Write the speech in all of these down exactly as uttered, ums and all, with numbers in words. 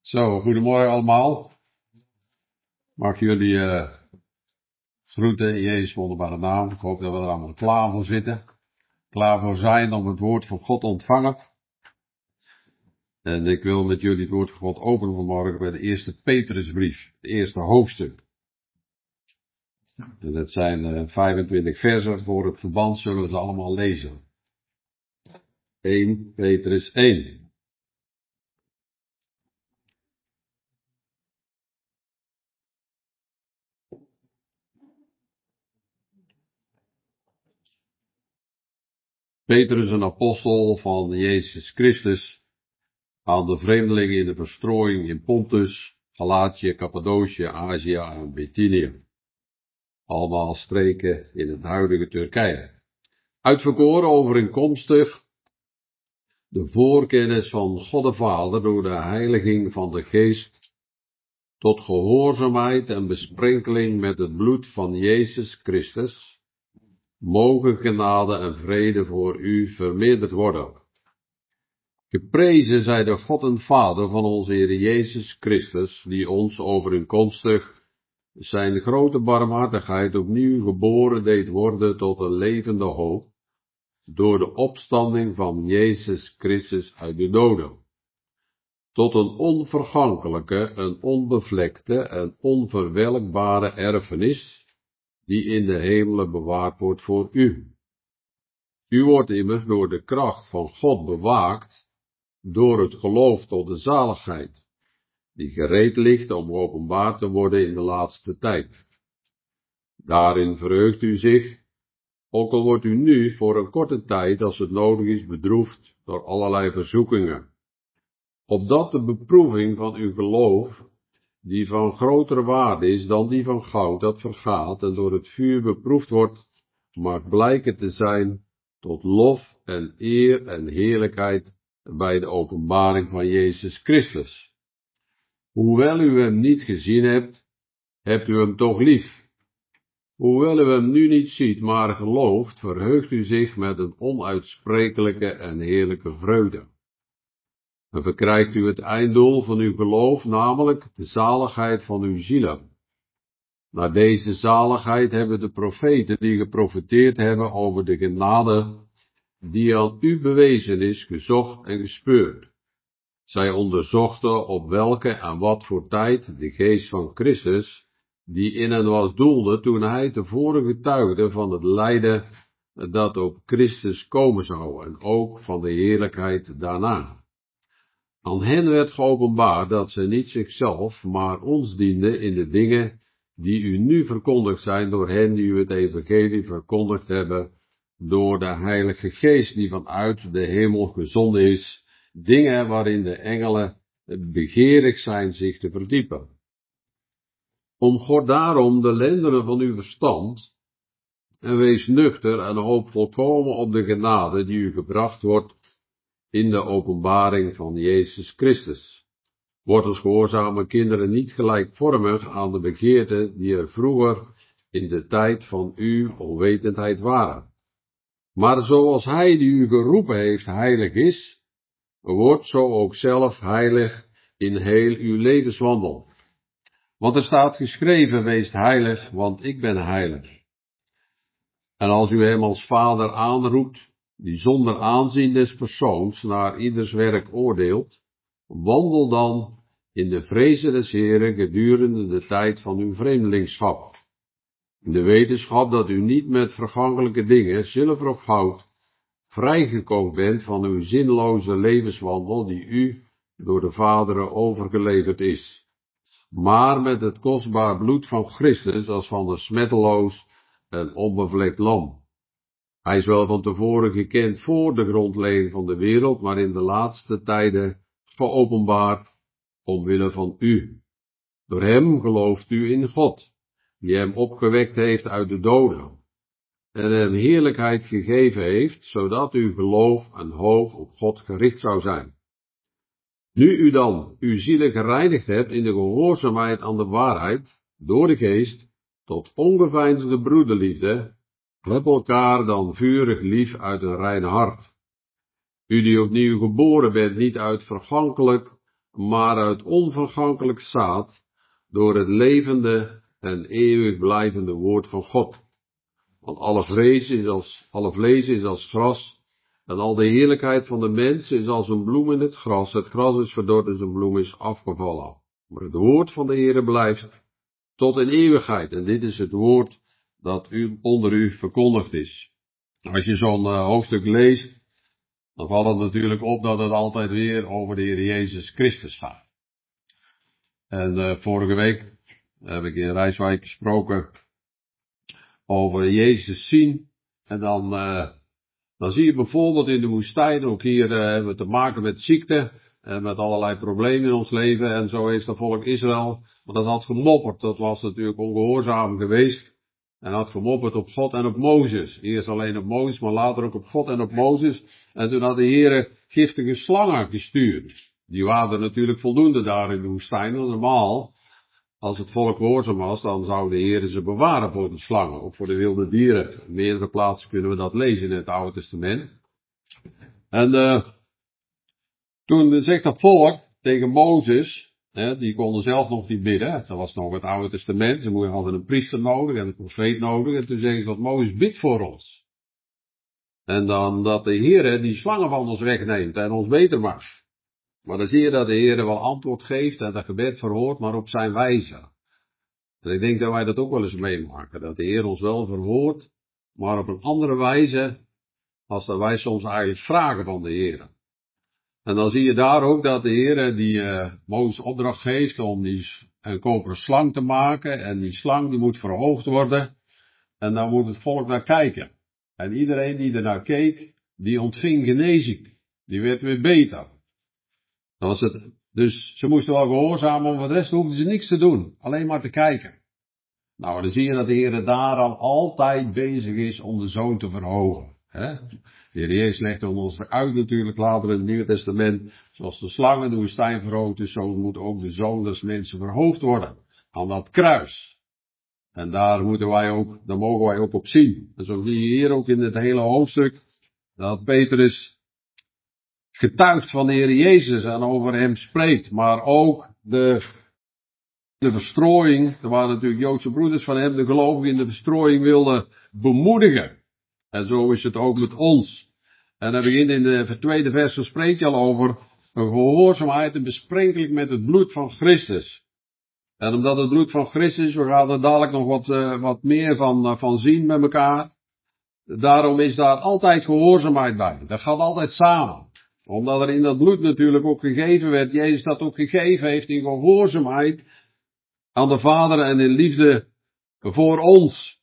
Zo, goedemorgen allemaal. Mag ik jullie uh, groeten in Jezus' wonderbare naam. Ik hoop dat we er allemaal klaar voor zitten. Klaar voor zijn om het woord van God te ontvangen. En ik wil met jullie het woord van God openen vanmorgen bij de eerste Petrusbrief. Het eerste hoofdstuk. En dat zijn uh, vijfentwintig versen. Voor het verband zullen we ze allemaal lezen. eerste Petrus één. Petrus, een apostel van Jezus Christus, aan de vreemdelingen in de verstrooiing in Pontus, Galatië, Cappadocië, Azië en Bithynië. Allemaal streken in het huidige Turkije. Uitverkoren overeenkomstig de voorkennis van God de Vader door de heiliging van de Geest, tot gehoorzaamheid en besprenkeling met het bloed van Jezus Christus, mogen genade en vrede voor u vermeerderd worden. Geprezen zij de God en Vader van onze Heer Jezus Christus, die ons overeenkomstig zijn grote barmhartigheid opnieuw geboren deed worden tot een levende hoop, door de opstanding van Jezus Christus uit de doden, tot een onvergankelijke, een onbevlekte en onverwelkbare erfenis, die in de hemelen bewaard wordt voor u. U wordt immers door de kracht van God bewaakt, door het geloof tot de zaligheid, die gereed ligt om openbaar te worden in de laatste tijd. Daarin verheugt u zich, ook al wordt u nu voor een korte tijd, als het nodig is, bedroefd door allerlei verzoekingen, opdat de beproeving van uw geloof, die van grotere waarde is dan die van goud dat vergaat en door het vuur beproefd wordt, mag blijken te zijn tot lof en eer en heerlijkheid bij de openbaring van Jezus Christus. Hoewel u hem niet gezien hebt, hebt u hem toch lief. Hoewel u hem nu niet ziet, maar gelooft, verheugt u zich met een onuitsprekelijke en heerlijke vreugde. En verkrijgt u het einddoel van uw geloof, namelijk de zaligheid van uw zielen. Naar deze zaligheid hebben de profeten die geprofeteerd hebben over de genade die aan u bewezen is, gezocht en gespeurd. Zij onderzochten op welke en wat voor tijd de geest van Christus, die in hen was, doelde toen hij tevoren getuigde van het lijden dat op Christus komen zou, en ook van de heerlijkheid daarna. Aan hen werd geopenbaard dat zij niet zichzelf, maar ons dienden in de dingen die u nu verkondigd zijn door hen die u het evangelie verkondigd hebben, door de Heilige Geest die vanuit de hemel gezonden is, dingen waarin de engelen begeerig zijn zich te verdiepen. Om God daarom de lendenen van uw verstand, en wees nuchter en hoop volkomen op de genade die u gebracht wordt in de openbaring van Jezus Christus. Word als gehoorzame kinderen niet gelijkvormig aan de begeerten die er vroeger in de tijd van uw onwetendheid waren. Maar zoals hij die u geroepen heeft heilig is, wordt zo ook zelf heilig in heel uw levenswandel. Want er staat geschreven, wees heilig, want ik ben heilig. En als u hem als vader aanroept, die zonder aanzien des persoons naar ieders werk oordeelt, wandel dan in de vrezen des Heeren gedurende de tijd van uw vreemdelingschap. In de wetenschap dat u niet met vergankelijke dingen, zilver of goud, vrijgekocht bent van uw zinloze levenswandel die u door de vaderen overgeleverd is, maar met het kostbaar bloed van Christus als van een smetteloos en onbevlekt lam. Hij is wel van tevoren gekend voor de grondlegging van de wereld, maar in de laatste tijden geopenbaard omwille van u. Door hem gelooft u in God, die hem opgewekt heeft uit de doden, en hem heerlijkheid gegeven heeft, zodat uw geloof en hoop op God gericht zou zijn. Nu u dan uw zielen gereinigd hebt in de gehoorzaamheid aan de waarheid, door de geest, tot ongeveinsde broederliefde, heb elkaar dan vurig lief uit een rein hart. U die opnieuw geboren bent, niet uit vergankelijk, maar uit onvergankelijk zaad, door het levende en eeuwig blijvende woord van God. Want alle vlees is als, alle vlees is als gras, en al de heerlijkheid van de mens is als een bloem in het gras. Het gras is verdord en zijn bloem is afgevallen. Maar het woord van de Heere blijft tot in eeuwigheid. En dit is het woord dat u, onder u verkondigd is. Als je zo'n uh, hoofdstuk leest, dan valt het natuurlijk op dat het altijd weer over de Heer Jezus Christus gaat. En uh, vorige week heb ik in Rijswijk gesproken over Jezus zien. En dan, uh, dan zie je bijvoorbeeld in de woestijn, ook hier uh, hebben we te maken met ziekte en met allerlei problemen in ons leven. En zo heeft het volk Israël, maar dat had gemopperd. Dat was natuurlijk ongehoorzaam geweest. En had gemopperd op God en op Mozes. Eerst alleen op Mozes, maar later ook op God en op Mozes. En toen had de Heere giftige slangen gestuurd. Die waren natuurlijk voldoende daar in de woestijn. Want normaal, als het volk gehoorzaam was, dan zou de Heere ze bewaren voor de slangen. Ook voor de wilde dieren. In meerdere plaatsen kunnen we dat lezen in het Oude Testament. En uh, toen zegt dat volk tegen Mozes, hè, die konden zelf nog niet bidden. Dat was nog het Oude Testament. Ze hadden een priester nodig en een profeet nodig. En toen zeggen ze dat Mozes bidt voor ons. En dan dat de Heere die slangen van ons wegneemt en ons beter maakt. Maar dan zie je dat de Heere wel antwoord geeft en dat gebed verhoort, maar op zijn wijze. En ik denk dat wij dat ook wel eens meemaken. Dat de Heer ons wel verhoort, maar op een andere wijze als dat wij soms eigenlijk vragen van de Heer. En dan zie je daar ook dat de Heer die uh, Mozes opdracht geeft om die een koperen slang te maken. En die slang die moet verhoogd worden. En daar moet het volk naar kijken. En iedereen die er naar keek, die ontving genezing. Die werd weer beter. Dat was het. Dus ze moesten wel gehoorzamen, maar voor de rest hoefden ze niks te doen. Alleen maar te kijken. Nou, dan zie je dat de Heer daar al altijd bezig is om de zoon te verhogen. He? De Heer Jezus legt ons uit natuurlijk later in het Nieuwe Testament. Zoals de slang in de woestijn verhoogd is, zo moet ook de zoon des mensen verhoogd worden. Aan dat kruis. En daar moeten wij ook, daar mogen wij ook op zien. En zo zie je hier ook in het hele hoofdstuk, dat Petrus getuigt van de Heer Jezus en over hem spreekt. Maar ook de, de verstrooiing, er waren natuurlijk Joodse broeders van hem, de gelovigen in de verstrooiing wilden bemoedigen. En zo is het ook met ons. En dan begint in de tweede vers, dan spreekt hij al over een gehoorzaamheid en besprenkelijk met het bloed van Christus. En omdat het bloed van Christus, we gaan er dadelijk nog wat, uh, wat meer van, uh, van zien met elkaar. Daarom is daar altijd gehoorzaamheid bij. Dat gaat altijd samen. Omdat er in dat bloed natuurlijk ook gegeven werd, Jezus dat ook gegeven heeft in gehoorzaamheid aan de Vader en in liefde voor ons.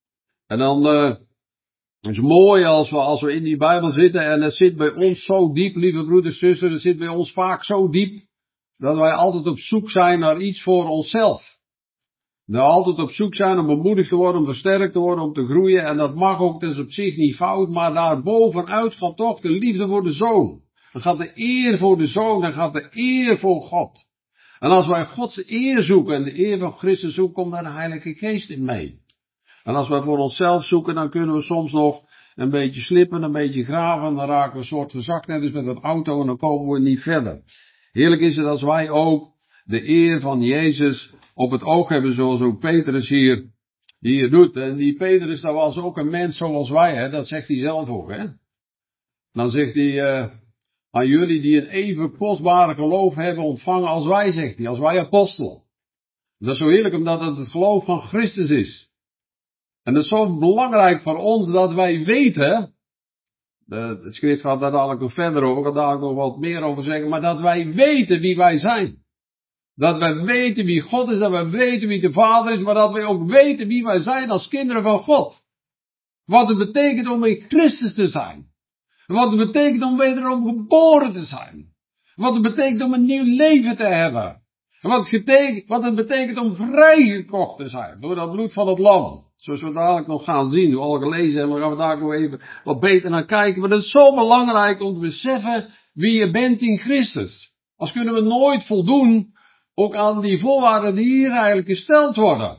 En dan, uh, het is mooi als we, als we in die Bijbel zitten en het zit bij ons zo diep, lieve broeders en zusters, het zit bij ons vaak zo diep, dat wij altijd op zoek zijn naar iets voor onszelf. Dat we altijd op zoek zijn om bemoedigd te worden, om versterkt te worden, om te groeien, en dat mag ook, dat is op zich niet fout, maar daarbovenuit gaat toch de liefde voor de Zoon. Dan gaat de eer voor de Zoon, dan gaat de eer voor God. En als wij Gods eer zoeken en de eer van Christus zoeken, komt daar de Heilige Geest in mee. En als wij voor onszelf zoeken, dan kunnen we soms nog een beetje slippen, een beetje graven, en dan raken we een soort verzakt, net als met een auto, en dan komen we niet verder. Heerlijk is het als wij ook de eer van Jezus op het oog hebben, zoals ook Petrus hier, hier doet. En die Petrus, dat was ook een mens zoals wij, hè? Dat zegt hij zelf ook, hè. Dan zegt hij, uh, aan jullie die een even kostbare geloof hebben ontvangen als wij, zegt hij, als wij apostel. Dat is zo heerlijk, omdat het het geloof van Christus is. En het is zo belangrijk voor ons dat wij weten, de, het schrift gaat daar dadelijk nog verder over, ik ga daar nog wat meer over zeggen, maar dat wij weten wie wij zijn. Dat wij weten wie God is, dat wij weten wie de Vader is, maar dat wij ook weten wie wij zijn als kinderen van God. Wat het betekent om in Christus te zijn. Wat het betekent om wederom geboren te zijn. Wat het betekent om een nieuw leven te hebben. Wat het, betekent, wat het betekent om vrijgekocht te zijn door dat bloed van het lam. Zoals we dadelijk nog gaan zien, we al gelezen hebben, dan gaan we daar nog even wat beter naar kijken. Maar het is zo belangrijk om te beseffen wie je bent in Christus. Als kunnen we nooit voldoen ook aan die voorwaarden die hier eigenlijk gesteld worden.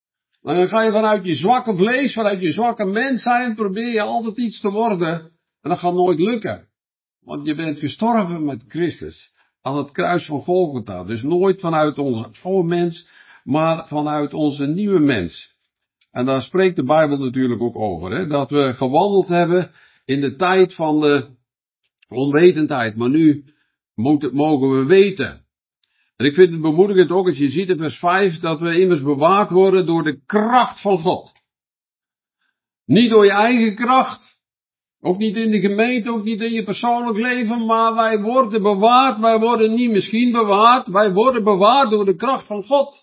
Dan ga je vanuit je zwakke vlees, vanuit je zwakke mens zijn, probeer je altijd iets te worden. En dat gaat nooit lukken. Want je bent gestorven met Christus. aan het kruis van Golgotha. Dus nooit vanuit onze oude mens, maar vanuit onze nieuwe mens. En daar spreekt de Bijbel natuurlijk ook over, hè? Dat we gewandeld hebben in de tijd van de onwetendheid, maar nu moeten, mogen we weten. En ik vind het bemoedigend ook als je ziet in vers vijf dat we immers bewaard worden door de kracht van God. Niet door je eigen kracht, ook niet in de gemeente, ook niet in je persoonlijk leven, maar wij worden bewaard, wij worden niet misschien bewaard, wij worden bewaard door de kracht van God.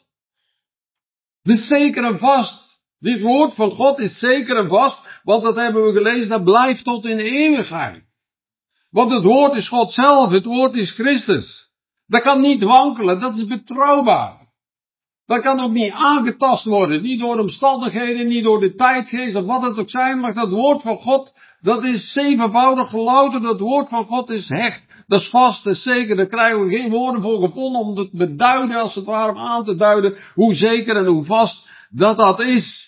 Dit is zeker en vast. Dit woord van God is zeker en vast, want dat hebben we gelezen, dat blijft tot in de eeuwigheid. Want het woord is God zelf, het woord is Christus. Dat kan niet wankelen, dat is betrouwbaar. Dat kan ook niet aangetast worden, niet door omstandigheden, niet door de tijdgeest of wat het ook zijn mag. Dat woord van God, dat is zevenvoudig gelouterd, dat woord van God is hecht. Dat is vast, dat is zeker, daar krijgen we geen woorden voor gevonden om het te beduiden, als het ware om aan te duiden, hoe zeker en hoe vast dat dat is.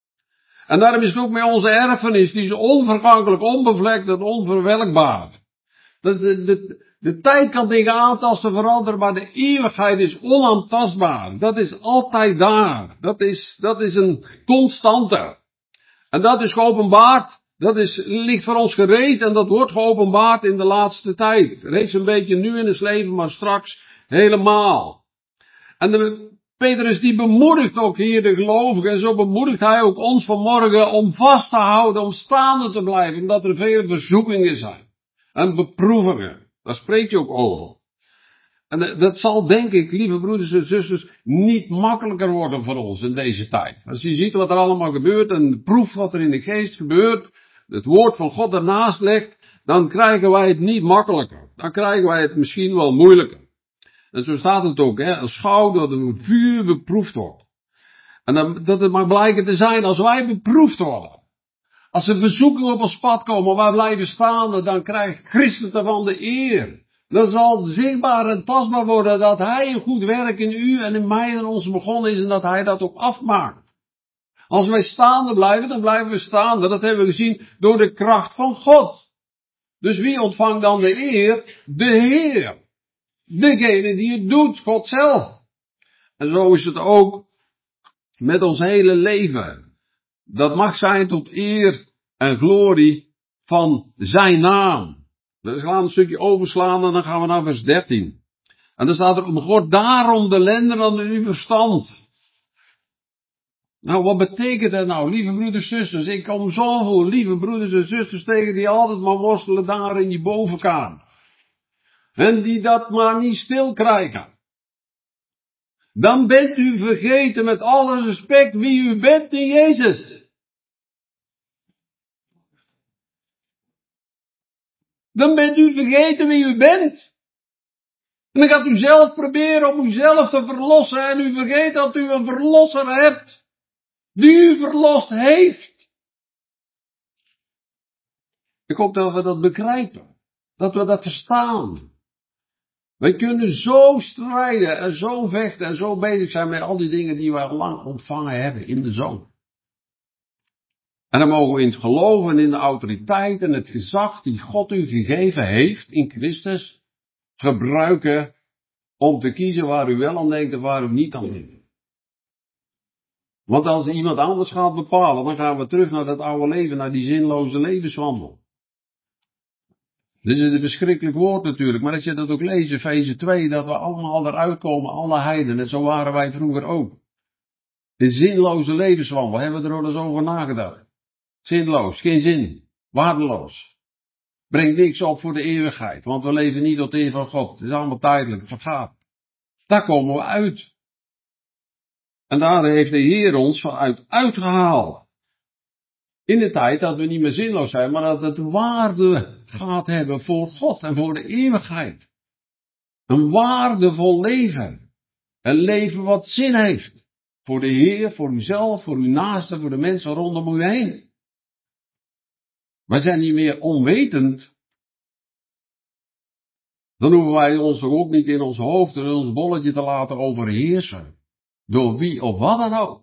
En daarom is het ook met onze erfenis, die is onvergankelijk, onbevlekt en onverwelkbaar. De, de, de, de tijd kan dingen aantasten, veranderen, maar de eeuwigheid is onaantastbaar. Dat is altijd daar. Dat is, dat is een constante. En dat is geopenbaard. Dat is, ligt voor ons gereed en dat wordt geopenbaard in de laatste tijd. Reeds een beetje nu in het leven, maar straks helemaal. En de, Petrus die bemoedigt ook hier de gelovigen en zo bemoedigt hij ook ons vanmorgen om vast te houden, om staande te blijven, omdat er vele verzoekingen zijn. En beproevingen. Daar spreekt je ook over. En dat zal, denk ik, lieve broeders en zusters, niet makkelijker worden voor ons in deze tijd. Als je ziet wat er allemaal gebeurt en proeft wat er in de geest gebeurt, het woord van God ernaast legt, dan krijgen wij het niet makkelijker. Dan krijgen wij het misschien wel moeilijker. En zo staat het ook, hè, als schouw door een vuur beproefd wordt. En dan, dat het mag blijken te zijn als wij beproefd worden. Als er verzoekingen op ons pad komen, waar blijven staan, dan krijgt Christus ervan de eer. Dan zal zichtbaar en tastbaar worden dat Hij een goed werk in u en in mij en ons begonnen is en dat Hij dat ook afmaakt. Als wij staande blijven, dan blijven we staande. Dat hebben we gezien door de kracht van God. Dus wie ontvangt dan de eer? De Heer. Degene die het doet, God zelf. En zo is het ook met ons hele leven. Dat mag zijn tot eer en glorie van zijn naam. We gaan een stukje overslaan en dan gaan we naar vers dertien. En dan staat er, omgord daarom de lenden aan uw verstand. Nou, wat betekent dat nou, lieve broeders en zusters? Ik kom zoveel lieve broeders en zusters tegen die altijd maar worstelen daar in die bovenkamer. En die dat maar niet stil krijgen. Dan bent u vergeten met alle respect wie u bent in Jezus. Dan bent u vergeten wie u bent. En dan gaat u zelf proberen om uzelf te verlossen en u vergeet dat u een verlosser hebt. Die u verlost heeft. Ik hoop dat we dat begrijpen. Dat we dat verstaan. Wij kunnen zo strijden en zo vechten en zo bezig zijn met al die dingen die wij al lang ontvangen hebben in de Zoon. En dan mogen we in het geloof en in de autoriteit en het gezag die God u gegeven heeft in Christus gebruiken om te kiezen waar u wel aan denkt en waar u niet aan denkt. Want als iemand anders gaat bepalen, dan gaan we terug naar dat oude leven, naar die zinloze levenswandel. Dit is een verschrikkelijk woord natuurlijk, maar als je dat ook leest, Efeze twee, dat we allemaal eruit komen, alle heidenen, zo waren wij vroeger ook. De zinloze levenswandel, hebben we er wel eens over nagedacht. Zinloos, geen zin, waardeloos. Brengt niks op voor de eeuwigheid, want we leven niet tot eer van God. Het is allemaal tijdelijk, het vergaat. Daar komen we uit. En daar heeft de Heer ons vanuit uitgehaald. In de tijd dat we niet meer zinloos zijn, maar dat het waarde gaat hebben voor God en voor de eeuwigheid. Een waardevol leven. Een leven wat zin heeft. Voor de Heer, voor uzelf, voor uw naasten, voor de mensen rondom u heen. Wij zijn niet meer onwetend. Dan hoeven wij ons toch ook niet in ons hoofd en in ons bolletje te laten overheersen. Door wie of wat dan ook.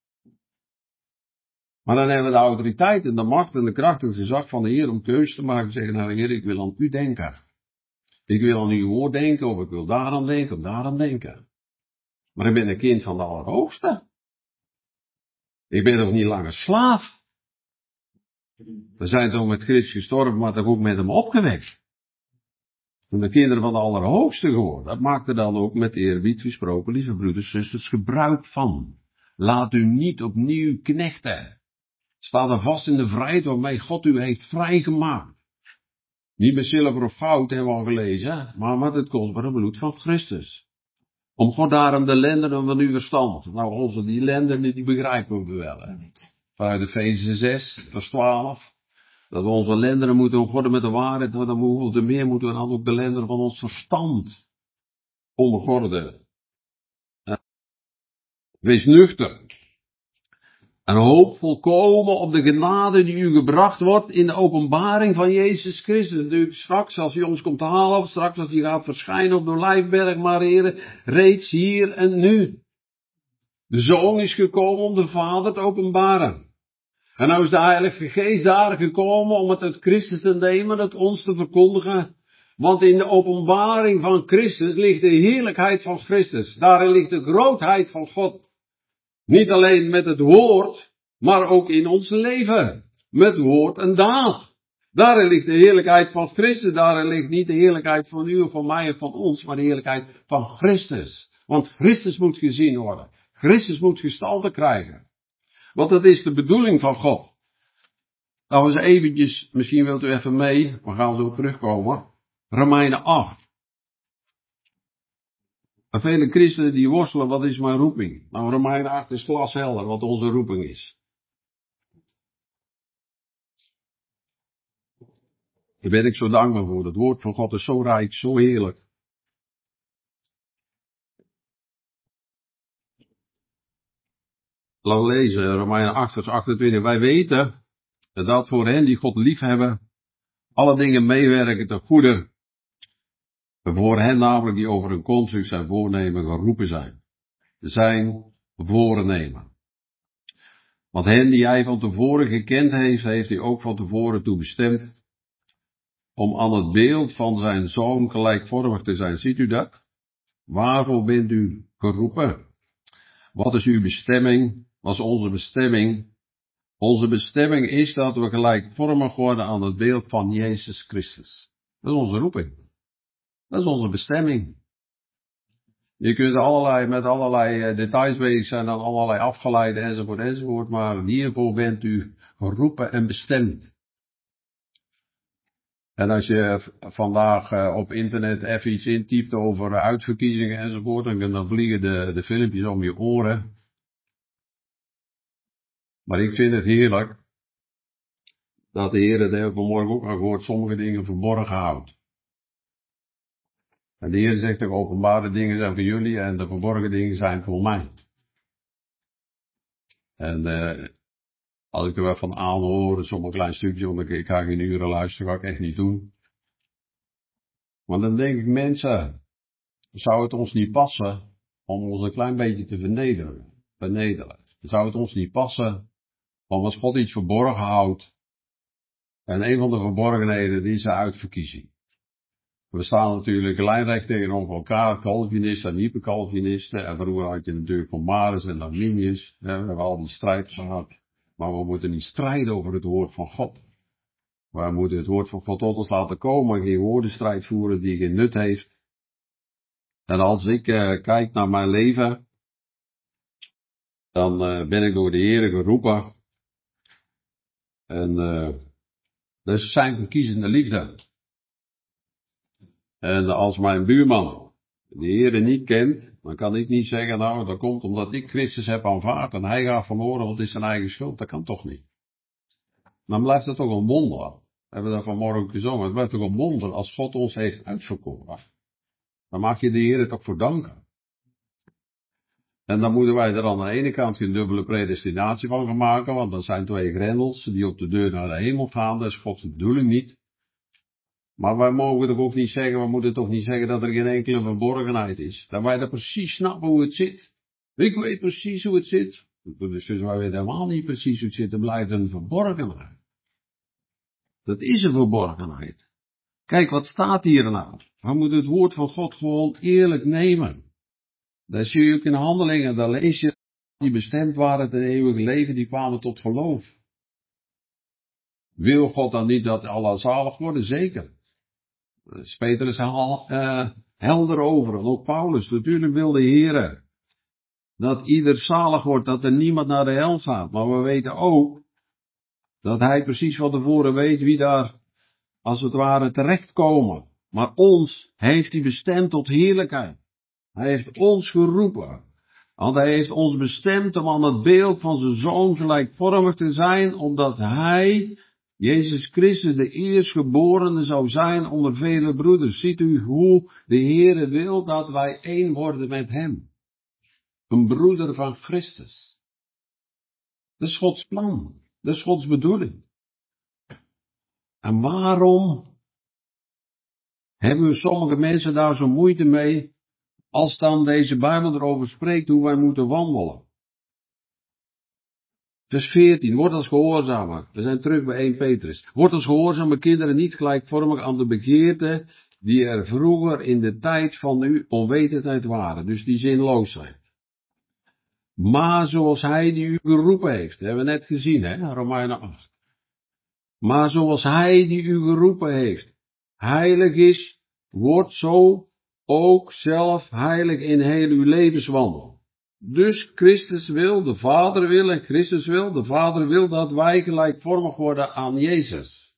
Maar dan hebben we de autoriteit en de macht en de kracht en het gezag van de Heer om keuzes te maken. En zeggen, nou Heer, ik wil aan u denken. Ik wil aan uw woord denken, of ik wil daaraan denken, of daaraan denken. Maar ik ben een kind van de Allerhoogste. Ik ben toch niet langer slaaf. We zijn toch met Christus gestorven, maar toch ook met hem opgewekt. En de kinderen van de Allerhoogste geworden. Dat maakt er dan ook met eerbied gesproken, lieve broeders en zusters, gebruik van. Laat u niet opnieuw knechten. Sta er vast in de vrijheid waarmee God u heeft vrijgemaakt. Niet met zilver of goud hebben we al gelezen, maar met het kostbare bloed van Christus. Om God daarom de lendenen van uw verstand. Nou, onze die lendenen, die begrijpen we wel. Hè? Vanuit Efeze zes, vers twaalf. Dat we onze lendenen moeten omgorden met de waarheid. Dan hoeveel te meer moeten we dan ook de lendenen van ons verstand omgorden. Wees nuchter. En hoop volkomen op de genade die u gebracht wordt in de openbaring van Jezus Christus. Natuurlijk straks als hij ons komt halen, of straks als hij gaat verschijnen op de Olijfberg, maar heren, reeds hier en nu. De Zoon is gekomen om de Vader te openbaren. En nou is de Heilige Geest daar gekomen om het uit Christus te nemen, het ons te verkondigen. Want in de openbaring van Christus ligt de heerlijkheid van Christus. Daarin ligt de grootheid van God. Niet alleen met het woord, maar ook in ons leven. Met woord en daad. Daarin ligt de heerlijkheid van Christus. Daarin ligt niet de heerlijkheid van u of van mij of van ons, maar de heerlijkheid van Christus. Want Christus moet gezien worden. Christus moet gestalte krijgen. Want dat is de bedoeling van God. Nou eens eventjes, misschien wilt u even mee, we gaan zo terugkomen. Romeinen acht. En vele christenen die worstelen, wat is mijn roeping? Nou, Romeinen acht is glashelder wat onze roeping is. Daar ben ik zo dankbaar voor. Het woord van God is zo rijk, zo heerlijk. Laten we lezen, Romeinen acht vers achtentwintig. Wij weten dat voor hen die God liefhebben, alle dingen meewerken ten goede. Voor hen namelijk die over hun komst zijn voornemen geroepen zijn. Zijn voornemen. Want hen die hij van tevoren gekend heeft, heeft hij ook van tevoren toe bestemd om aan het beeld van zijn zoon gelijkvormig te zijn. Ziet u dat? Waarvoor bent u geroepen? Wat is uw bestemming? Wat is onze bestemming? Onze bestemming is dat we gelijkvormig worden aan het beeld van Jezus Christus. Dat is onze roeping. Dat is onze bestemming. Je kunt allerlei, met allerlei details bezig zijn, dan allerlei afgeleiden enzovoort enzovoort, maar hiervoor bent u geroepen en bestemd. En als je vandaag op internet even iets intypt over uitverkiezingen enzovoort, dan vliegen de, de filmpjes om je oren. Maar ik vind het heerlijk dat de Heer, dat hebben we vanmorgen ook al gehoord, sommige dingen verborgen houdt. En de Heer zegt, de openbare dingen zijn voor jullie en de verborgen dingen zijn voor mij. En uh, als ik er wel van aanhoor, sommige klein stukje, want ik ga geen uren luisteren, ga ik echt niet doen. Maar dan denk ik, mensen, zou het ons niet passen om ons een klein beetje te vernederen? Vernederen. Zou het ons niet passen om als God iets verborgen houdt? En een van de verborgenheden, die is de uitverkiezing. We staan natuurlijk lijnrecht tegenover elkaar, Calvinisten en hyper-Calvinisten. En vroeger had je natuurlijk van Maris en Arminius. We hebben al die strijd gehad. Maar we moeten niet strijden over het woord van God. We moeten het woord van God tot ons laten komen. Geen woordenstrijd voeren die geen nut heeft. En als ik uh, kijk naar mijn leven, dan uh, ben ik door de Heer geroepen. En uh, dat is zijn verkiezende liefde. En als mijn buurman de Heer niet kent, dan kan ik niet zeggen, nou, dat komt omdat ik Christus heb aanvaard en hij gaat verloren, want het is zijn eigen schuld. Dat kan toch niet. Dan blijft het toch een wonder. We hebben dat vanmorgen ook gezongen. Het blijft toch een wonder als God ons heeft uitverkoren. Dan mag je de Heer toch voor danken. En dan moeten wij er aan de ene kant geen dubbele predestinatie van gaan maken, want dat zijn twee grendels die op de deur naar de hemel gaan. Dat is Gods bedoeling niet. Maar wij mogen toch ook niet zeggen, we moeten toch niet zeggen dat er geen enkele verborgenheid is. Dat wij dat precies snappen hoe het zit. Ik weet precies hoe het zit. Dus wij weten helemaal niet precies hoe het zit. Er blijft een verborgenheid. Dat is een verborgenheid. Kijk, wat staat hier nou? We moeten het woord van God gewoon eerlijk nemen. Dat zie je ook in Handelingen, daar lees je die bestemd waren ten eeuwige leven, die kwamen tot geloof. Wil God dan niet dat alle zalig worden? Zeker. Peter is al uh, helder over, en ook Paulus. Natuurlijk wil de Heer dat ieder zalig wordt, dat er niemand naar de hel gaat. Maar we weten ook dat hij precies van tevoren weet wie daar als het ware terechtkomen. Maar ons heeft hij bestemd tot heerlijkheid. Hij heeft ons geroepen. Want hij heeft ons bestemd om aan het beeld van zijn Zoon gelijkvormig te zijn, omdat hij, Jezus Christus, de eerstgeborene zou zijn onder vele broeders. Ziet u hoe de Heere wil dat wij één worden met hem. Een broeder van Christus. Dat is Gods plan. Dat is Gods bedoeling. En waarom hebben we sommige mensen daar zo moeite mee, als dan deze Bijbel erover spreekt hoe wij moeten wandelen? Vers veertien, word als gehoorzamer. We zijn terug bij eerste Petrus. Word als gehoorzame kinderen niet gelijkvormig aan de begeerten die er vroeger in de tijd van uw onwetendheid waren. Dus die zinloos zijn. Maar zoals hij die u geroepen heeft. Dat hebben we net gezien, hè, Romeinen acht. Maar zoals hij die u geroepen heeft, heilig is, wordt zo ook zelf heilig in heel uw levenswandel. Dus Christus wil, de Vader wil en Christus wil, de Vader wil dat wij gelijkvormig worden aan Jezus.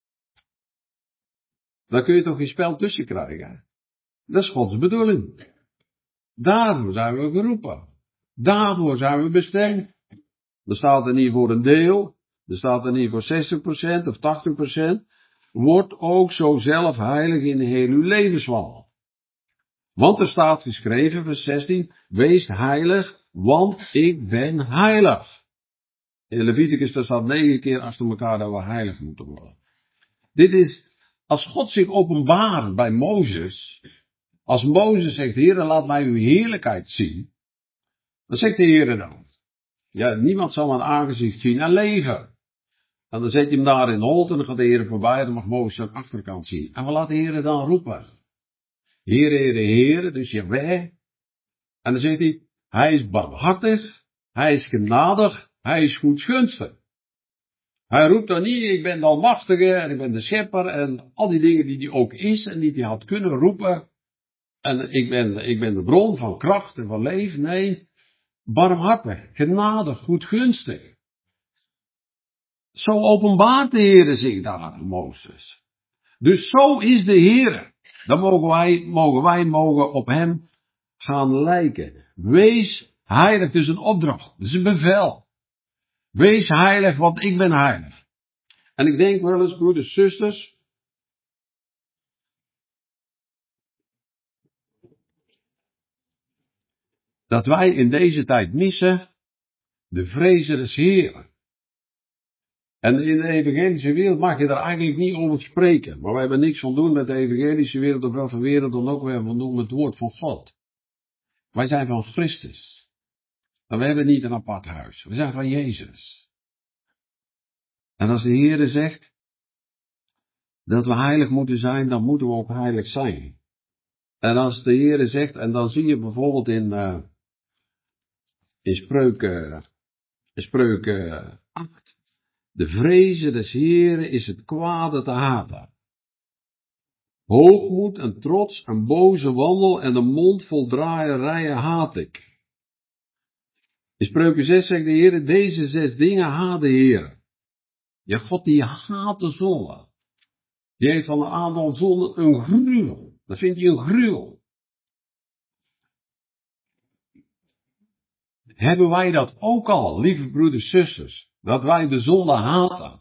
Daar kun je toch geen spel tussen krijgen. Dat is Gods bedoeling. Daarvoor zijn we geroepen. Daarvoor zijn we bestemd. Er staat er niet voor een deel, er staat er niet voor zestig procent of tachtig procent. Word ook zo zelf heilig in heel uw levenswandel. Want er staat geschreven, vers zestien, wees heilig, want ik ben heilig. In Leviticus daar staat negen keer achter elkaar dat we heilig moeten worden. Dit is, als God zich openbaart bij Mozes, als Mozes zegt, Heere, laat mij uw heerlijkheid zien, dan zegt de Heere dan, ja, niemand zal mijn aangezicht zien en leven. En dan zet je hem daar in de holte en dan gaat de Heere voorbij en dan mag Mozes zijn achterkant zien. En we laten de Heere dan roepen. Heere, Heere, Heere, dus Jahweh. En dan zegt hij, hij is barmhartig, hij is genadig, hij is goedgunstig. Hij roept dan niet, ik ben de almachtige en ik ben de schepper en al die dingen die hij ook is en die hij had kunnen roepen. En ik ben, ik ben de bron van kracht en van leven. Nee, barmhartig, genadig, goedgunstig. Zo openbaart de Heere zich daar aan Mozes. Dus zo is de Heere. Dan mogen wij, mogen wij mogen op hem gaan lijken. Wees heilig, het is een opdracht, het is een bevel. Wees heilig, want ik ben heilig. En ik denk wel eens, broeders, zusters, dat wij in deze tijd missen de vrezen des Heeren. En in de evangelische wereld mag je daar eigenlijk niet over spreken. Maar wij hebben niks van doen met de evangelische wereld, of welke wereld dan ook. We hebben van doen met het woord van God. Wij zijn van Christus. En we hebben niet een apart huis. We zijn van Jezus. En als de Heere zegt dat we heilig moeten zijn, dan moeten we ook heilig zijn. En als de Heere zegt, en dan zie je bijvoorbeeld in, uh, in Spreuken, in Spreuken acht. De vrezen des Heeren is het kwade te haten. Hoogmoed en trots en boze wandel en een mond vol draaierijen haat ik. In Spreuken zes zegt de Heer, deze zes dingen haat de Heer. Ja, God die haat de zonde. Die heeft van een aantal zonden een gruwel. Dat vindt hij een gruwel. Hebben wij dat ook al, lieve broeders, zusters, dat wij de zonde haten?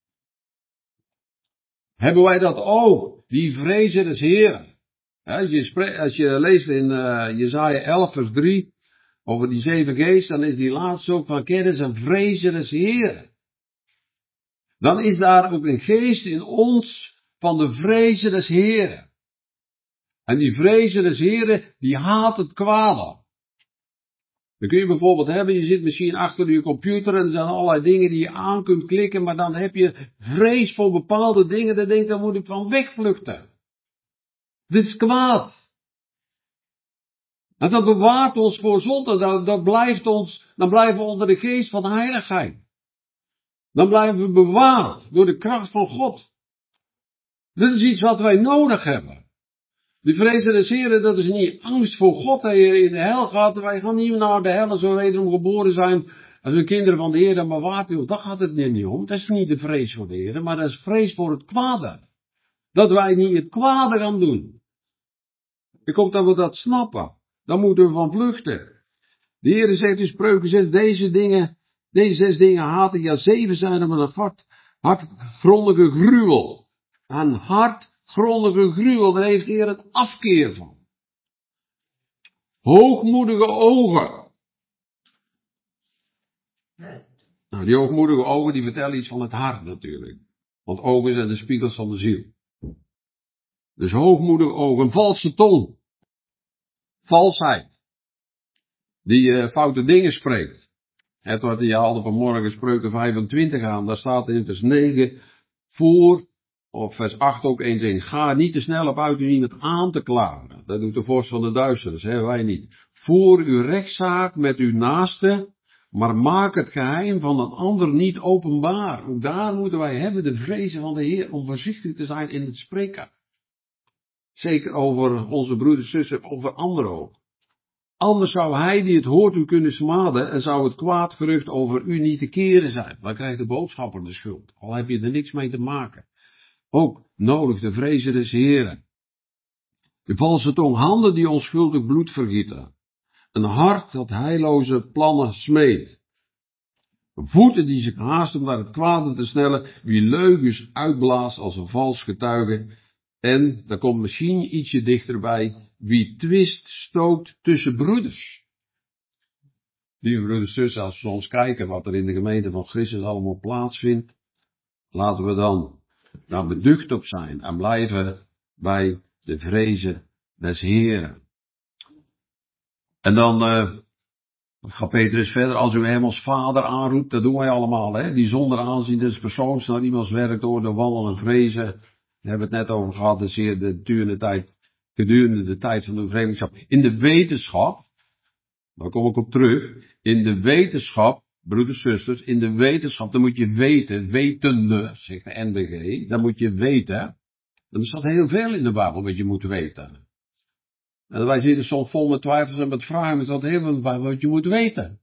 Hebben wij dat ook, die vrezen des Heeren? Als je, spreekt, als je leest in uh, Jesaja elf vers drie, over die zeven geesten, dan is die laatste ook van kennis en vrezen des Heeren. Dan is daar ook een geest in ons van de vrezen des Heeren. En die vrezen des Heeren, die haat het kwade. Dan kun je bijvoorbeeld hebben, je zit misschien achter je computer en er zijn allerlei dingen die je aan kunt klikken, maar dan heb je vrees voor bepaalde dingen, dan denk je, dan moet ik van wegvluchten. Dit is kwaad. En dat bewaart ons voor zonde. Dat, dat blijft ons, dan blijven we onder de geest van de heiligheid. Dan blijven we bewaard door de kracht van God. Dit is iets wat wij nodig hebben. Die vrezen des Heren, dat is niet angst voor God dat je in de hel gaat. Wij gaan niet naar de hel als we wederom geboren zijn. Als we kinderen van de Heer, dan bewaart u. Daar gaat het niet om. Dat is niet de vrees voor de Heer, maar dat is vrees voor het kwade. Dat wij niet het kwade gaan doen. Ik hoop dat we dat snappen. Dan moeten we van vluchten. De Heer zegt in Spreuken zes, deze dingen, deze zes dingen haat ik. Ja, zeven zijn er met een hart, hartgrondige gruwel. Een hartgrondige gruwel, daar heeft de Heer het afkeer van. Hoogmoedige ogen. Nou, die hoogmoedige ogen, die vertellen iets van het hart natuurlijk. Want ogen zijn de spiegels van de ziel. Dus hoogmoedige ogen, valse tong. Valsheid. Die uh, foute dingen spreekt. Het wat je haalde vanmorgen Spreuken vijfentwintig aan, daar staat in vers negen, voor, of vers acht ook eens in, ga niet te snel op uit u iemand aan te klagen. Dat doet de vorst van de duisternis, hè, wij niet. Voer uw rechtszaak met uw naaste, maar maak het geheim van een ander niet openbaar. Ook daar moeten wij hebben de vrezen van de Heer om voorzichtig te zijn in het spreken. Zeker over onze broeders en zussen, over anderen ook. Anders zou hij die het hoort u kunnen smaden en zou het kwaad gerucht over u niet te keren zijn. Dan krijgt de boodschapper de schuld, al heb je er niks mee te maken. Ook nodig de vrezen des Heren. De valse tong, handen die onschuldig bloed vergieten. Een hart dat heilloze plannen smeedt. Voeten die zich haasten om naar het kwade te snellen, wie leugens uitblaast als een vals getuige. En, daar komt misschien ietsje dichterbij, wie twist stookt tussen broeders. Lieve broeders en zussen, als we soms kijken wat er in de gemeente van Christus allemaal plaatsvindt, laten we dan daar beducht op zijn en blijven bij de vrezen des Heren. En dan uh, gaat Petrus verder, als u hem als vader aanroept, dat doen wij allemaal, hè, die zonder aanzien des persoons naar iemands werk door de wandelen en vrezen. Daar hebben we het net over gehad, de zeer de durende tijd, gedurende de tijd van de vreemdelingschap. In de wetenschap, daar kom ik op terug, in de wetenschap, broeders, zusters, in de wetenschap, dan moet je weten, wetende, zegt de N B G, dan moet je weten, er staat heel veel in de Bijbel wat je moet weten. En wij zitten soms vol met twijfels en met vragen, maar er staat heel veel bij wat je moet weten.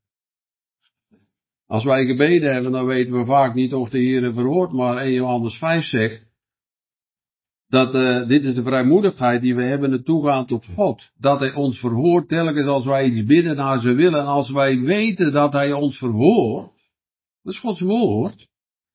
Als wij gebeden hebben, dan weten we vaak niet of de Heer verhoort, maar één Johannes vijf zegt, dat uh, dit is de vrijmoedigheid die we hebben, het toegaan tot God. Dat hij ons verhoort telkens als wij iets bidden naar zijn wil. En als wij weten dat hij ons verhoort, dat is Gods woord.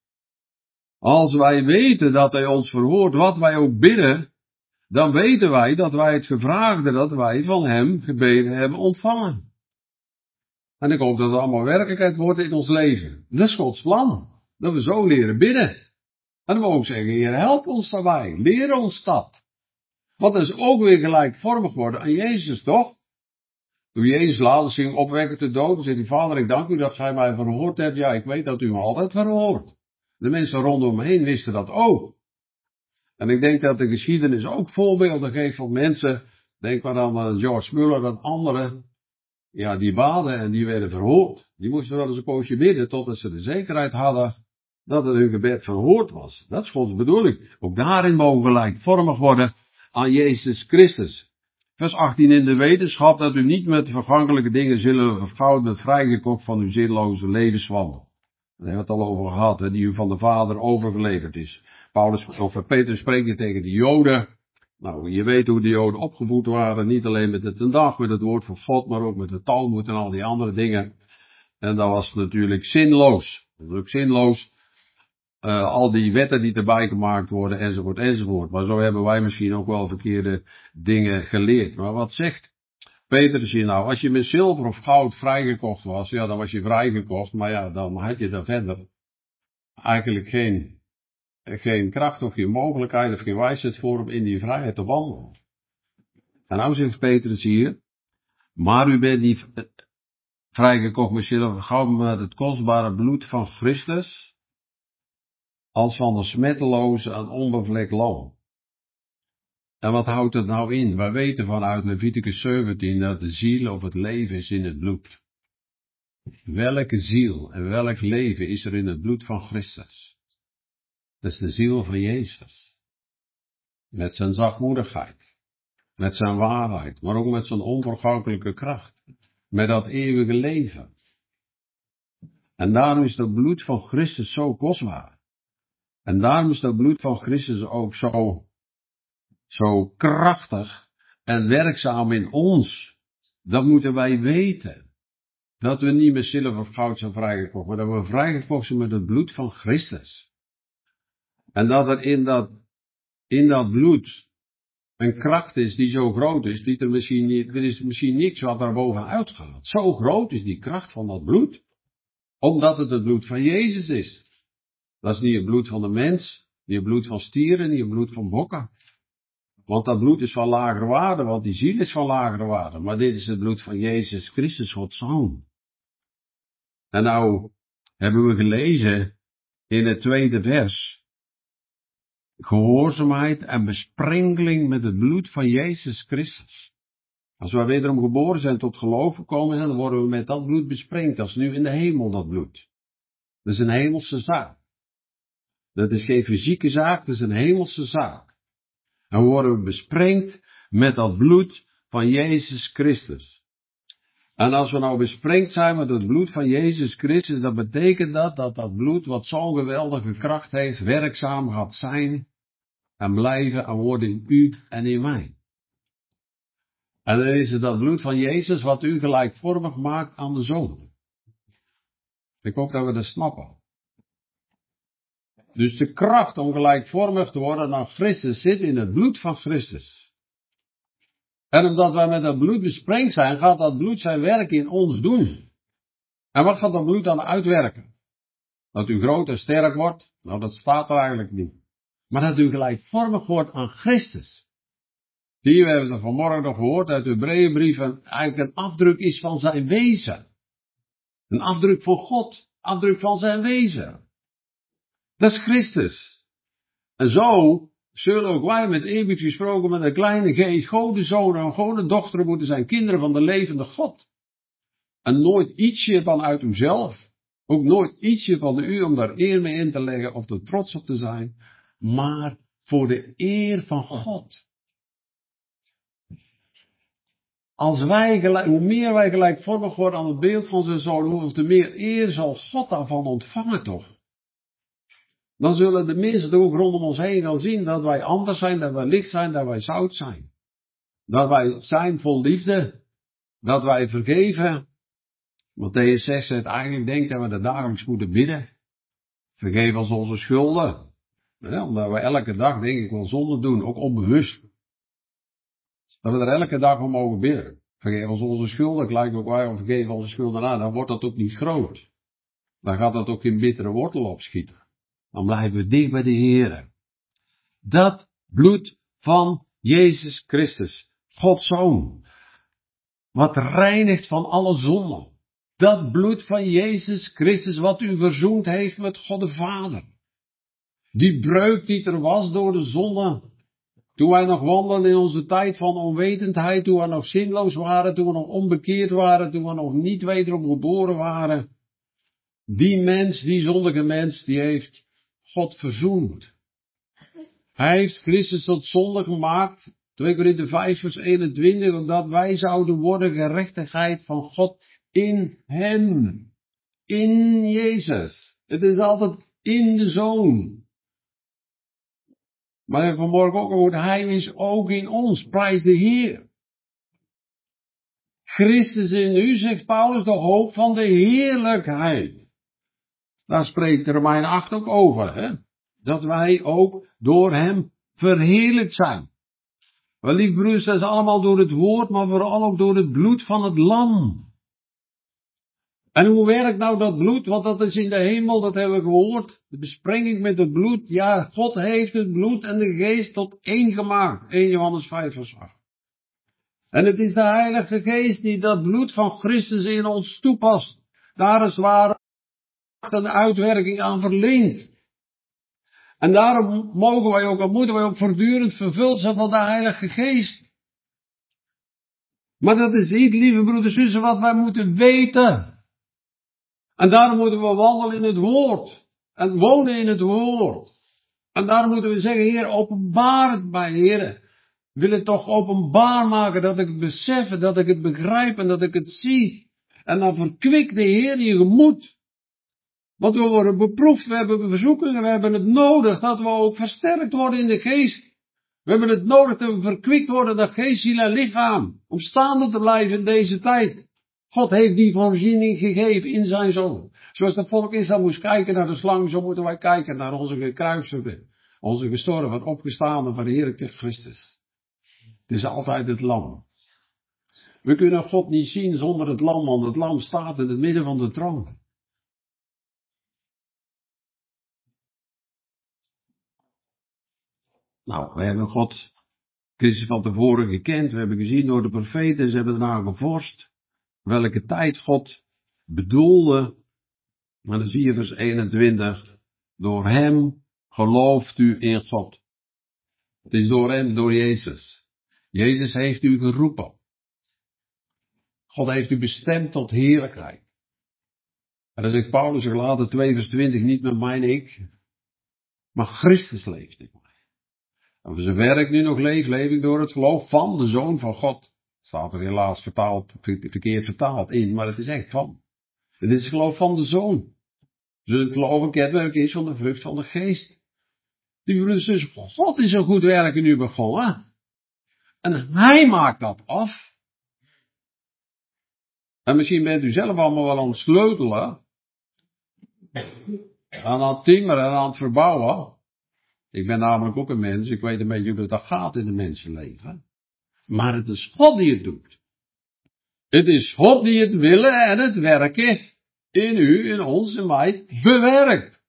Als wij weten dat hij ons verhoort, wat wij ook bidden, dan weten wij dat wij het gevraagde dat wij van hem gebeden hebben ontvangen. En ik hoop dat het allemaal werkelijkheid wordt in ons leven. Dat is Gods plan. Dat we zo leren bidden. En dan mogen we zeggen, Heer, help ons daarbij. Leer ons dat. Want dat is ook weer gelijkvormig worden aan Jezus, toch? Toen Jezus later ging opwekken te dood, dan zegt hij, Vader, ik dank u dat gij mij verhoord hebt. Ja, ik weet dat u me altijd verhoort. De mensen rondom me heen wisten dat ook. En ik denk dat de geschiedenis ook voorbeelden geeft van mensen, denk maar aan George Muller, dat anderen, ja, die baden en die werden verhoord. Die moesten wel eens een poosje bidden, totdat ze de zekerheid hadden dat het hun gebed verhoord was. Dat is Gods bedoeling. Ook daarin mogen we gelijkvormig worden aan Jezus Christus. Vers achttien, in de wetenschap dat u niet met vergankelijke dingen zullen vergoud met vrijgekocht van uw zinloze levenswandel. Daar hebben we het al over gehad, hè, die u van de Vader overgeleverd is. Paulus, of Petrus spreekt hier tegen de Joden. Nou, je weet hoe de Joden opgevoed waren, niet alleen met het Tenach, met het woord van God, maar ook met de Talmud en al die andere dingen. En dat was natuurlijk zinloos. Dat was ook zinloos. Uh, al die wetten die erbij gemaakt worden, enzovoort, enzovoort. Maar zo hebben wij misschien ook wel verkeerde dingen geleerd. Maar wat zegt Petrus hier nou? Als je met zilver of goud vrijgekocht was, ja, dan was je vrijgekocht. Maar ja, dan had je daar verder eigenlijk geen, geen kracht of geen mogelijkheid of geen wijsheid voor om in die vrijheid te wandelen. En nou zegt Petrus hier, maar u bent niet vrijgekocht met zilver of goud, met het kostbare bloed van Christus, als van de smetteloze en onbevlekt lam. En wat houdt het nou in? Wij weten vanuit Leviticus zeventien dat de ziel of het leven is in het bloed. Welke ziel en welk leven is er in het bloed van Christus? Dat is de ziel van Jezus. Met zijn zachtmoedigheid. Met zijn waarheid. Maar ook met zijn onvergankelijke kracht. Met dat eeuwige leven. En daarom is het bloed van Christus zo kostbaar. En daarom is het bloed van Christus ook zo, zo krachtig en werkzaam in ons. Dat moeten wij weten. Dat we niet met zilver of goud zijn vrijgekocht, maar dat we vrijgekocht zijn met het bloed van Christus. En dat er in dat, in dat bloed een kracht is die zo groot is, die er misschien niet, er is misschien niks wat daar bovenuit gaat. Zo groot is die kracht van dat bloed. Omdat het het bloed van Jezus is. Dat is niet het bloed van de mens, niet het bloed van stieren, niet het bloed van bokken. Want dat bloed is van lagere waarde, want die ziel is van lagere waarde. Maar dit is het bloed van Jezus Christus, Gods Zoon. En nou hebben we gelezen in het tweede vers. Gehoorzaamheid en besprenkeling met het bloed van Jezus Christus. Als wij wederom geboren zijn tot geloof gekomen zijn, dan worden we met dat bloed besprengd. Dat is nu in de hemel, dat bloed. Dat is een hemelse zaak. Dat is geen fysieke zaak, dat is een hemelse zaak. En we worden besprengd met dat bloed van Jezus Christus. En als we nou besprengd zijn met het bloed van Jezus Christus, dan betekent dat dat dat bloed, wat zo'n geweldige kracht heeft, werkzaam gaat zijn en blijven en worden in u en in mij. En dan is het dat bloed van Jezus wat u gelijkvormig maakt aan de Zoon. Ik hoop dat we dat snappen. Dus de kracht om gelijkvormig te worden aan Christus zit in het bloed van Christus. En omdat wij met dat bloed besprengd zijn, gaat dat bloed zijn werk in ons doen. En wat gaat dat bloed dan uitwerken? Dat u groot en sterk wordt? Nou, dat staat er eigenlijk niet. Maar dat u gelijkvormig wordt aan Christus. Die, we hebben het vanmorgen nog gehoord uit de Hebreeënbrief, eigenlijk een afdruk is van zijn wezen. Een afdruk voor God, afdruk van zijn wezen. Dat is Christus. En zo zullen ook wij met eerbied gesproken met een kleine geest, godenzonen en godendochteren moeten zijn, kinderen van de levende God. En nooit ietsje van uit uzelf, ook nooit ietsje van u om daar eer mee in te leggen of er trots op te zijn, maar voor de eer van God. Als wij gelijk, hoe meer wij gelijkvormig worden aan het beeld van zijn zoon, hoeveel te meer eer zal God daarvan ontvangen toch? Dan zullen de mensen ook rondom ons heen gaan zien dat wij anders zijn, dat wij licht zijn, dat wij zout zijn. Dat wij zijn vol liefde, dat wij vergeven. Mattheüs zes zegt eigenlijk denkt dat we dat dagelijks moeten bidden. Vergeef ons onze schulden. Ja, omdat we elke dag denk ik wel zonde doen, ook onbewust. Dat we er elke dag om mogen bidden. Vergeef ons onze schulden, gelijk ook wij om vergeef onze schulden aan. Dan wordt dat ook niet groot. Dan gaat dat ook geen bittere wortel opschieten. Dan blijven we dicht bij de Heer. Dat bloed van Jezus Christus, Gods Zoon, wat reinigt van alle zonden. Dat bloed van Jezus Christus, wat u verzoend heeft met God de Vader. Die breuk die er was door de zonde. Toen wij nog wandelden in onze tijd van onwetendheid, toen we nog zinloos waren, toen we nog onbekeerd waren, toen we nog niet wederom geboren waren. Die mens, die zondige mens, die heeft God verzoend. Hij heeft Christus tot zonde gemaakt, twee Korinthe vijf vers eenentwintig, omdat wij zouden worden gerechtigheid van God in hem. In Jezus. Het is altijd in de Zoon. Maar we hebben vanmorgen ook gehoord, hij is ook in ons, prijs de Heer. Christus in u, zegt Paulus, de hoop van de heerlijkheid. Daar spreekt Romeinen acht ook over, hè? Dat wij ook door hem verheerlijkt zijn. Wel, lieve broers, dat is allemaal door het woord, maar vooral ook door het bloed van het lam. En hoe werkt nou dat bloed? Want dat is in de hemel, dat hebben we gehoord. De besprenging met het bloed. Ja, God heeft het bloed en de geest tot één gemaakt. eerste Johannes vijf vers acht. En het is de Heilige Geest die dat bloed van Christus in ons toepast. Daar is waar een uitwerking aan verleent. En daarom mogen wij ook, en moeten wij ook voortdurend vervuld zijn van de Heilige Geest. Maar dat is niet, lieve broeders en zussen, wat wij moeten weten. En daarom moeten we wandelen in het woord. En wonen in het woord. En daarom moeten we zeggen, Heer, openbaar het mij, Heer. Wil het toch openbaar maken, dat ik het besef, dat ik het begrijp en dat ik het zie. En dan verkwikt de Heer je gemoed. Want we worden beproefd, we hebben verzoekingen, we hebben het nodig dat we ook versterkt worden in de geest. We hebben het nodig dat we verkwikt worden, dat geest, ziel en lichaam, om staande te blijven in deze tijd. God heeft die voorziening gegeven in zijn Zoon. Zoals het volk Israël moest kijken naar de slang, zo moeten wij kijken naar onze gekruisigde, onze gestorven, opgestaande, verheerlijkte Christus. Het is altijd het lam. We kunnen God niet zien zonder het lam, want het lam staat in het midden van de troon. Nou, we hebben God, Christus van tevoren gekend, we hebben gezien door de profeten, ze hebben ernaar gevorst, welke tijd God bedoelde. Maar dan zie je vers eenentwintig, door hem gelooft u in God. Het is door hem, door Jezus. Jezus heeft u geroepen. God heeft u bestemd tot heerlijkheid. En dan zegt Paulus in Galaten twee vers twintig, niet met mijn ik, maar Christus leeft in mij. En voor zover ik nu nog leef, leef ik door het geloof van de Zoon van God. Staat er helaas vertaald, verkeerd vertaald in, maar het is echt van. Het is het geloof van de Zoon. Dus het geloof een kenmerk is van de vrucht van de geest. Die dus God is een goed werk in u begonnen. En hij maakt dat af. En misschien bent u zelf allemaal wel aan het sleutelen. Aan het timmeren en aan het verbouwen. Ik ben namelijk ook een mens, ik weet een beetje hoe dat gaat in de mensenleven. Maar het is God die het doet. Het is God die het willen en het werken in u, in ons, in mij, bewerkt.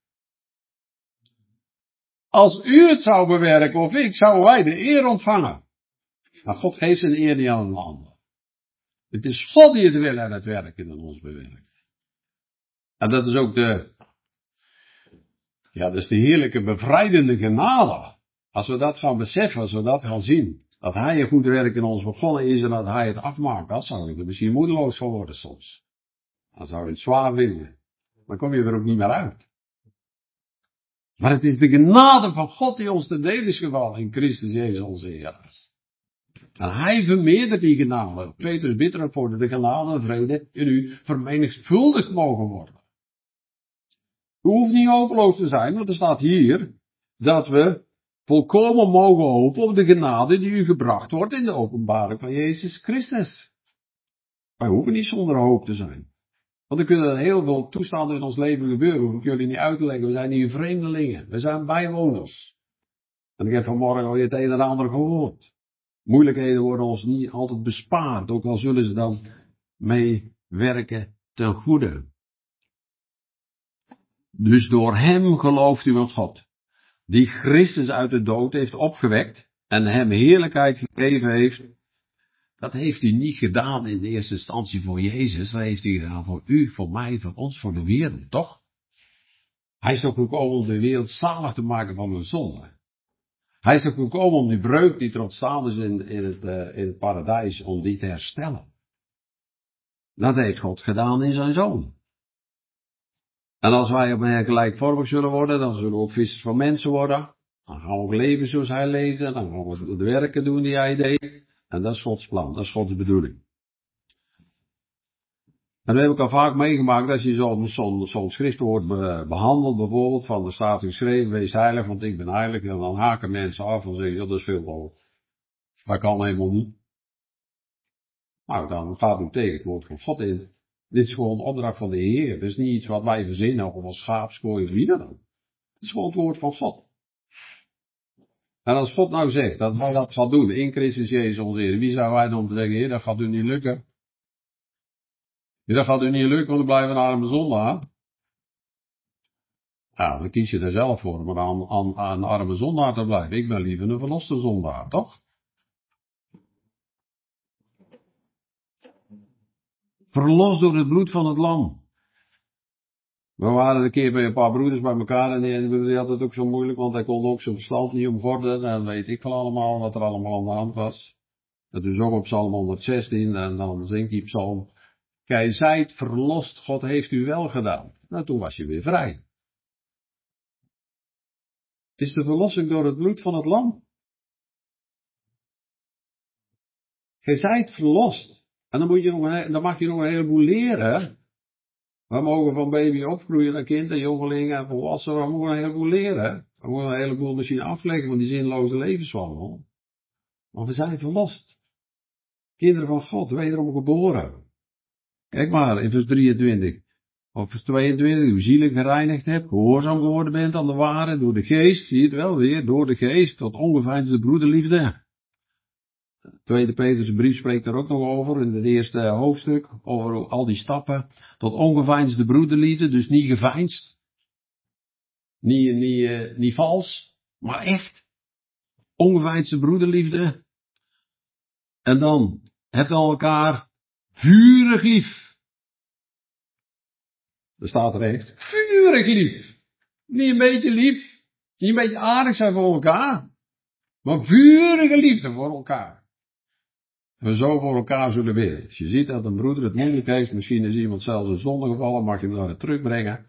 Als u het zou bewerken of ik, zouden wij de eer ontvangen. Maar God geeft zijn eer niet aan een ander. Het is God die het wil en het werken in ons bewerkt. En dat is ook de, ja, dat is de heerlijke bevrijdende genade. Als we dat gaan beseffen, als we dat gaan zien. Dat hij een goed werk in ons begonnen is en dat hij het afmaakt. Dat zou ik er misschien moedeloos van worden soms. Dan zou je het zwaar vinden. Dan kom je er ook niet meer uit. Maar het is de genade van God die ons ten deel is gevallen in Christus Jezus onze Heer. En hij vermeerdert die genade. Petrus bidt ervoor dat de genade en vrede in u vermenigvuldigd mogen worden. U hoeft niet hopeloos te zijn, want er staat hier dat we volkomen mogen hopen op de genade die u gebracht wordt in de openbaring van Jezus Christus. Wij hoeven niet zonder hoop te zijn. Want er kunnen heel veel toestanden in ons leven gebeuren, hoef ik jullie niet uit te leggen. We zijn hier vreemdelingen, we zijn bijwoners. En ik heb vanmorgen al het een en ander gehoord. Moeilijkheden worden ons niet altijd bespaard, ook al zullen ze dan meewerken ten goede. Dus door hem gelooft u in God, die Christus uit de dood heeft opgewekt en hem heerlijkheid gegeven heeft. Dat heeft hij niet gedaan in de eerste instantie voor Jezus, dat heeft hij gedaan voor u, voor mij, voor ons, voor de wereld, toch? Hij is toch gekomen om de wereld zalig te maken van hun zonde. Hij is toch gekomen om die breuk die er ontstaan is in, in, het, uh, in het paradijs, om die te herstellen. Dat heeft God gedaan in zijn Zoon. En als wij op hem gelijkvormig zullen worden, dan zullen we ook vissers van mensen worden. Dan gaan we ook leven zoals hij leefde, dan gaan we de werken doen die hij deed. En dat is Gods plan, dat is Gods bedoeling. En dat heb ik al vaak meegemaakt, als je zo'n zo'n zo'n schriftwoord behandelt, bijvoorbeeld, van er staat geschreven, wees heilig, want ik ben heilig, en dan haken mensen af en zeggen, ja, dat is veel hoog. Dat kan helemaal niet. Nou, dan gaat u tegen het woord van God in. Dit is gewoon een opdracht van de Heer. Het is niet iets wat wij verzinnen, of als schaapskooi of wie dan ook. Het is gewoon het woord van God. En als God nou zegt dat wij dat gaan doen, in Christus Jezus onze Heer, wie zou wij dan zeggen, Heer, dat gaat u niet lukken. Ja, dat gaat u niet lukken, want we blijven een arme zondaar. Ja, dan kies je er zelf voor, maar aan, aan, aan een arme zondaar te blijven. Ik ben liever een verloste zondaar, toch? Verlost door het bloed van het lam. We waren een keer bij een paar broeders bij elkaar en die ene broeder die had het ook zo moeilijk, want hij kon ook zijn verstand niet omgorden en weet ik van allemaal wat er allemaal aan de hand was. En toen zong op Psalm honderdzestien en dan zingt die psalm, gij zijt verlost, God heeft u wel gedaan. Nou, toen was je weer vrij. Het is de verlossing door het bloed van het lam. Gij zijt verlost. En dan, moet je nog een, dan mag je nog een heleboel leren. We mogen van baby opgroeien naar kind en jongelingen en volwassenen. We mogen een heleboel leren. We mogen een heleboel misschien afleggen van die zinloze levenswandel. Maar we zijn verlost. Kinderen van God, wederom geboren. Kijk maar, in vers drieëntwintig. Of vers tweeëntwintig, uw zielen gereinigd hebt, gehoorzaam geworden bent aan de waarheid door de geest. Zie je het wel weer, door de geest, tot ongeveinsde broederliefde. Tweede Petrus brief spreekt daar ook nog over, in het eerste hoofdstuk, over al die stappen, tot ongeveinsde broederliefde, dus niet geveinsd, niet, niet, uh, niet vals, maar echt, ongeveinsde broederliefde, en dan, hebt al elkaar vurig lief, er staat er echt, vurig lief, niet een beetje lief, niet een beetje aardig zijn voor elkaar, maar vurige liefde voor elkaar. We zo voor elkaar zullen bidden. Als je ziet dat een broeder het moeilijk heeft, misschien is iemand zelfs een zonde gevallen, mag je hem naar terugbrengen.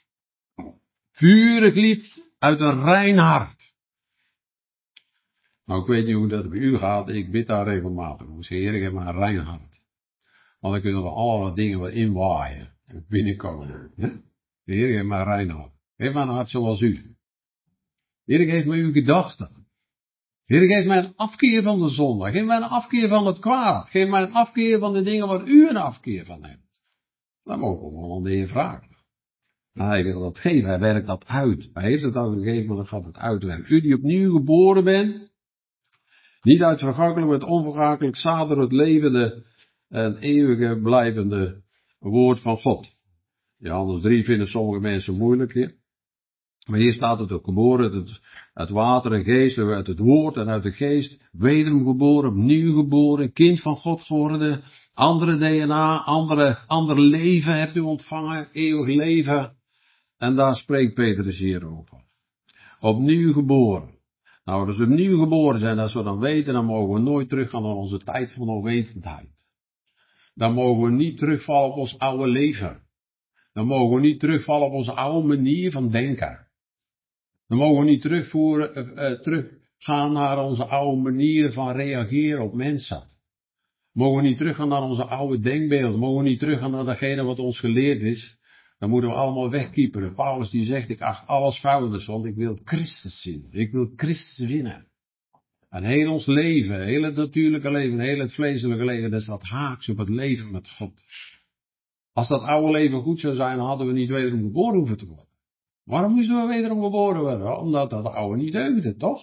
Vurig lief uit een rein hart. Nou, ik weet niet hoe dat bij u gaat, ik bid daar regelmatig. Ik zeg, Heer, ik heb maar een rein hart. Want dan kunnen we allerlei dingen wat inwaaien, binnenkomen. Heer, ik heb maar een rein hart. Geef maar een hart zoals u. Heer, geef me uw gedachten. Heer, geef mij een afkeer van de zonde. Geef mij een afkeer van het kwaad. Geef mij een afkeer van de dingen waar u een afkeer van hebt. Dan mogen we wel aan de Heer vragen. Maar hij wil dat geven, hij werkt dat uit. Hij heeft het al gegeven, maar dan gaat het uitwerken. U die opnieuw geboren bent, niet uit vergankelijk, maar het onvergankelijk, zaad door het levende en eeuwige blijvende woord van God. Johannes drie vinden sommige mensen moeilijk hier. Maar hier staat het ook geboren uit, het, uit water en geest, uit het woord en uit de geest, wederom geboren, opnieuw geboren, kind van God geworden, andere D N A, andere, ander leven hebt u ontvangen, eeuwig leven. En daar spreekt Petrus hier over. Opnieuw geboren. Nou, als we opnieuw geboren zijn, als we dan weten, dan mogen we nooit teruggaan naar onze tijd van onwetendheid. Dan mogen we niet terugvallen op ons oude leven. Dan mogen we niet terugvallen op onze oude manier van denken. Dan mogen we niet terugvoeren, uh, uh, teruggaan naar onze oude manier van reageren op mensen. Mogen we niet teruggaan naar onze oude denkbeelden. Mogen we niet teruggaan naar datgene wat ons geleerd is. Dan moeten we allemaal wegkieperen. Paulus die zegt, ik acht alles vuilnis, want ik wil Christus zien. Ik wil Christus winnen. En heel ons leven, heel het natuurlijke leven, heel het vleeselijke leven, dat staat haaks op het leven met God. Als dat oude leven goed zou zijn, dan hadden we niet wederom geboren hoeven te worden. Waarom moesten we wederom geboren worden? Omdat dat oude niet deugde, toch?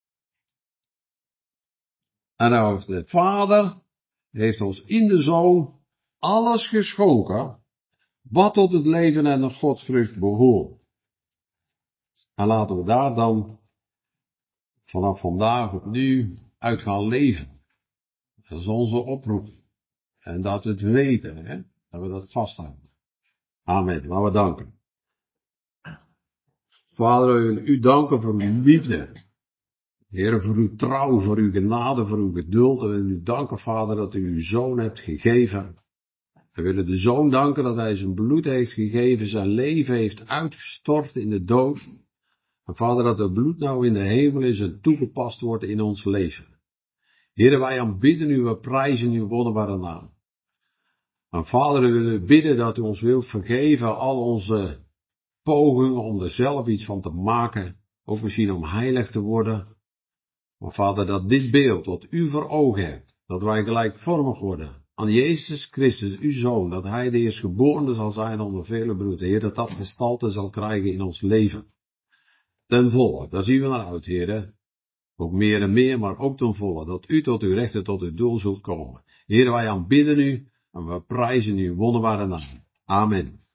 En nou, de Vader heeft ons in de Zoon alles geschonken, wat tot het leven en de godsvrucht behoort. En laten we daar dan vanaf vandaag opnieuw uit gaan leven. Dat is onze oproep. En dat we het weten, hè? Dat we dat vasthouden. Amen. Laten we danken. Vader, we willen u danken voor uw liefde. Heer, voor uw trouw, voor uw genade, voor uw geduld. En we willen u danken, Vader, dat u uw Zoon hebt gegeven. We willen de Zoon danken dat hij zijn bloed heeft gegeven, zijn leven heeft uitgestort in de dood. En Vader, dat het bloed nou in de hemel is en toegepast wordt in ons leven. Heer, wij aanbidden u, we prijzen uw wonderbare naam. En Vader, we willen bidden dat u ons wilt vergeven al onze pogingen om er zelf iets van te maken, ook misschien om heilig te worden. Maar Vader, dat dit beeld wat u voor ogen hebt, dat wij gelijkvormig worden aan Jezus Christus, uw Zoon, dat hij de eerstgeborene zal zijn onder vele broeden, Heer, dat dat gestalte zal krijgen in ons leven. Ten volle, daar zien we naar uit, Heer, ook meer en meer, maar ook ten volle, dat u tot uw recht en tot uw doel zult komen. Heer, wij aanbidden u en we prijzen uw wonderbare naam. Amen.